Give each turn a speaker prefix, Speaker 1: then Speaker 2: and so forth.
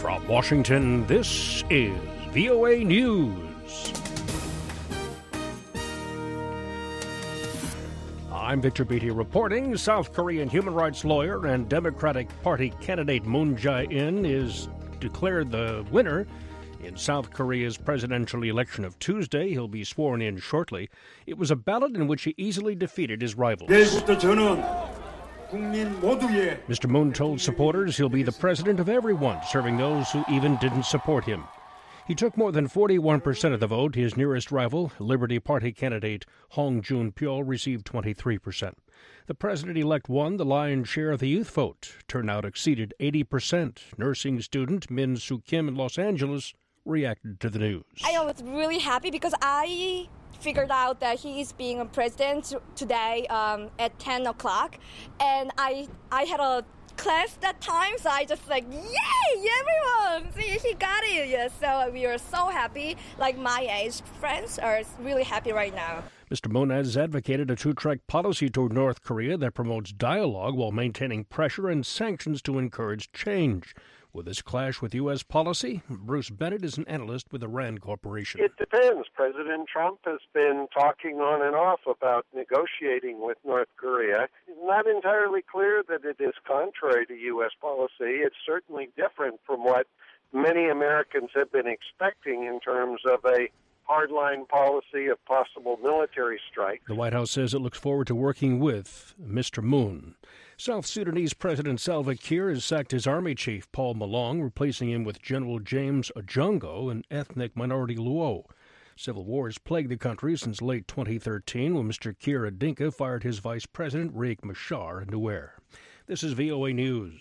Speaker 1: From Washington, this is VOA News. I'm Victor Beatty reporting. South Korean human rights lawyer and Democratic Party candidate Moon Jae-in is declared the winner in South Korea's presidential election of Tuesday. He'll be sworn in shortly. It was a ballot in which he easily defeated his rivals. Mr. Moon told supporters he'll be the president of everyone, serving those who even didn't support him. He took more than 41% of the vote. His nearest rival, Liberty Party candidate Hong Joon-pyo, received 23%. The president-elect won the lion's share of the youth vote. Turnout exceeded 80%. Nursing student Min Soo-kim in Los Angeles reacted to the news.
Speaker 2: I was really happy because I figured out that he is being a president today at 10 o'clock. And I had a class that time, so I just like, yay, everyone! See, he got it. Yes, so we are so happy. Like my age friends are really happy right now.
Speaker 1: Mr. Moon has advocated a two-track policy toward North Korea that promotes dialogue while maintaining pressure and sanctions to encourage change. Will this clash with U.S. policy? Bruce Bennett is an analyst with the RAND Corporation.
Speaker 3: It depends. President Trump has been talking on and off about negotiating with North Korea. It's not entirely clear that it is contrary to U.S. policy. It's certainly different from what many Americans have been expecting in terms of a hardline policy of possible military strikes.
Speaker 1: The White House says it looks forward to working with Mr. Moon. South Sudanese President Salva Kiir has sacked his army chief, Paul Malong, replacing him with General James Ojongo, an ethnic minority Luo. Civil wars plagued the country since late 2013 when Mr. Kiir Adinka fired his vice president, Riek Machar, in Nuer. This is VOA News.